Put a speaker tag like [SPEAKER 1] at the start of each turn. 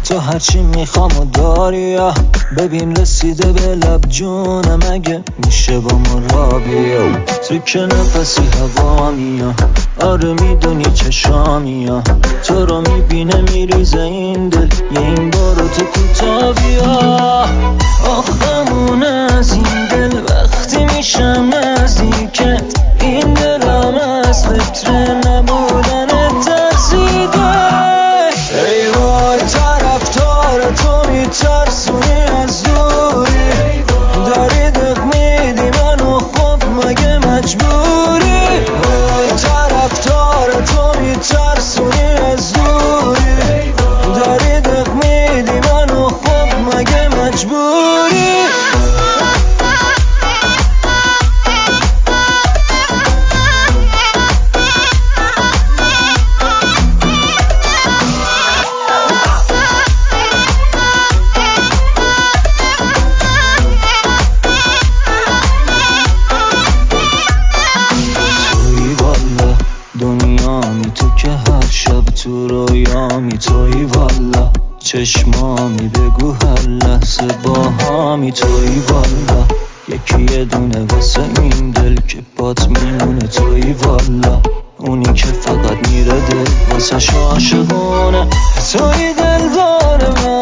[SPEAKER 1] تو هرچی میخوام و داری، ببین رسیده به لب جونم، اگه میشه با ما را بیا. تو که نفسی هوا میا، آره میدونی چشامی ها، تو رو میبینه میریزه این دل، یه این بارو تو کوتا بیا. آخمون از این دل وقتی میشم نزدیکت، این دلم از فطر نبودن ترسیده. ای وای طرفدار تو میترسونی از دوری، داری دق میدی منو، خب مگه مجبوری؟ وای طرفدار تو میترسونی از دوری، داری دق میدی منو، خب مگه مجبوری؟ دنیامی تو که هر شب تو رویامی، تویی والا چشمامی، بگو هر لحظه با همی، تویی والا یکی یه دونه واسه این دل که بات میمونه، تویی والا اونی که فقط میره دل واسه عاشقونه، تویی دلدار من.